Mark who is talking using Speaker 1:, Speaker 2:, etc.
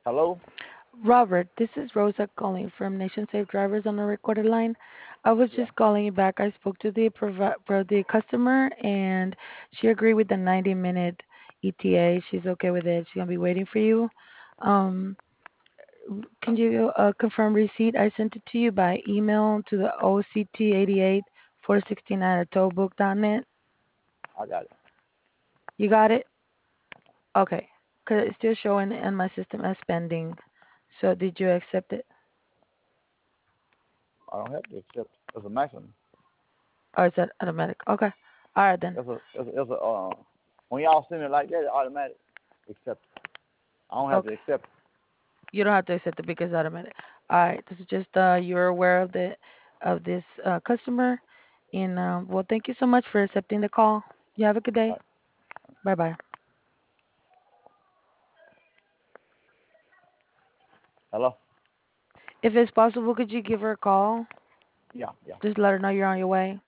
Speaker 1: Hello?
Speaker 2: Robert, this is Rosa calling from Nation Safe Drivers on the recorded line. I was
Speaker 1: Yeah.
Speaker 2: just calling you back. I spoke to the customer, and she agreed with the 90-minute ETA. She's okay with it. She's gonna be waiting for you. Um, can you confirm receipt? I sent it to you by email to the OCT88 469 at tollbook.net.
Speaker 1: I got it.
Speaker 2: You got it? Okay. Cause it's still showing in my system as pending. So did you accept it?
Speaker 1: I don't have to accept. It's a maximum.
Speaker 2: Or is that automatic? Okay. All right then.
Speaker 1: It's a when y'all send it like that, it's automatic. Accept. I don't have to
Speaker 2: Okay.
Speaker 1: accept.
Speaker 2: You don't have to accept it because it's automatic. All right. This is just you're aware of this customer, and well, thank you so much for accepting the call. You have a good day.
Speaker 1: Right.
Speaker 2: Bye bye.
Speaker 1: Hello?
Speaker 2: If it's possible, could you give her a call?
Speaker 1: Yeah, yeah.
Speaker 2: Just let her know you're on your way.